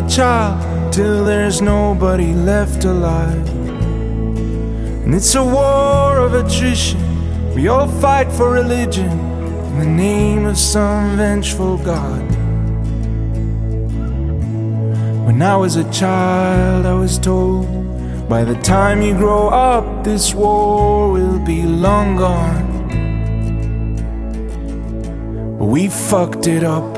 child till there's nobody left alive. And it's a war of attrition. We all fight for religion in the name of some vengeful god. When I was a child, I was told, by the time you grow up, this war will be long gone. But we fucked it up.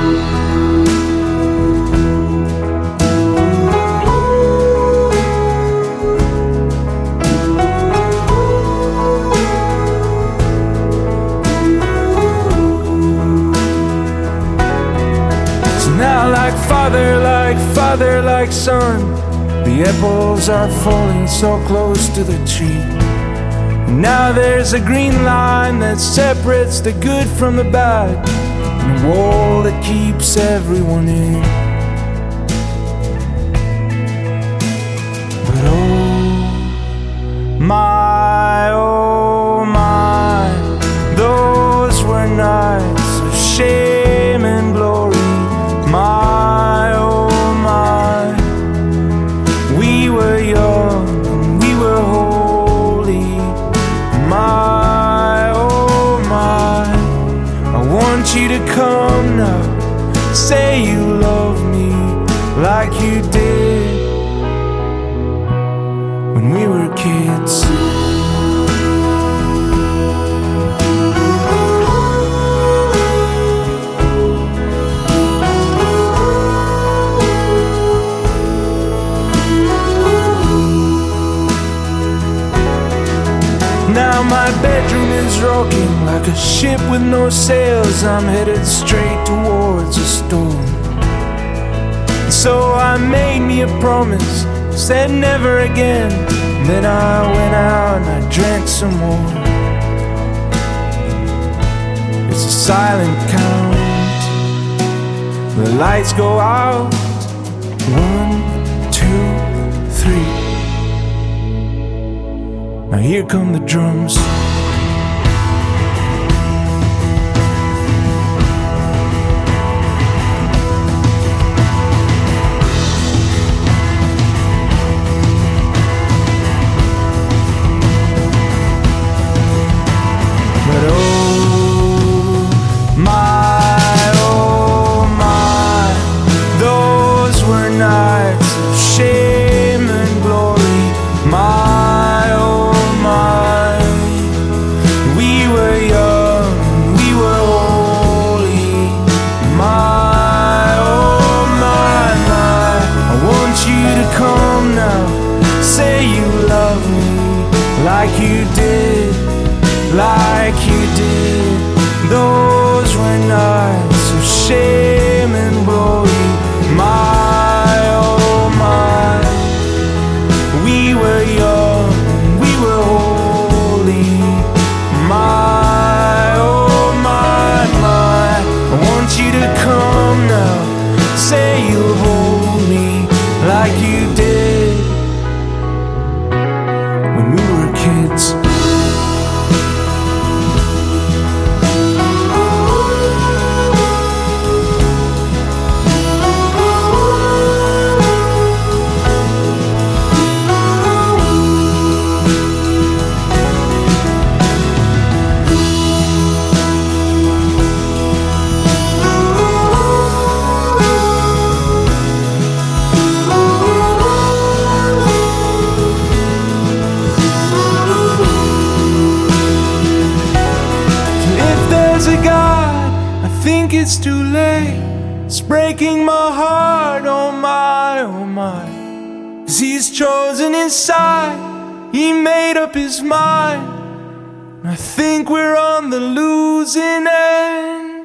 Now like father, like son, the apples are falling so close to the tree. And now there's a green line that separates the good from the bad, and a wall that keeps everyone in. But oh my, those were nights of shame and glory. My, oh my, we were young and we were holy. My, oh my, I want you to come now, say you love me like you did when we were kids. Now my bedroom is rocking like a ship with no sails. I'm headed straight towards a storm. So I made me a promise, said never again. Then I went out and I drank some more. It's a silent count. The lights go out. 1, 2, 3. Now here come the drums. But oh my, those were nights of shame and glory. My, oh my, we were young, we were holy. My, oh my, I want you to come now, say you love me like you did, like you did. Those were nights of shame and glory. My, oh my, we were young, we were holy. My, oh my, I want you to come now, say you'll hold me like you did when we were kids. I think it's too late. It's breaking my heart, oh my, oh my. 'Cause he's chosen his side, he made up his mind. I think we're on the losing end.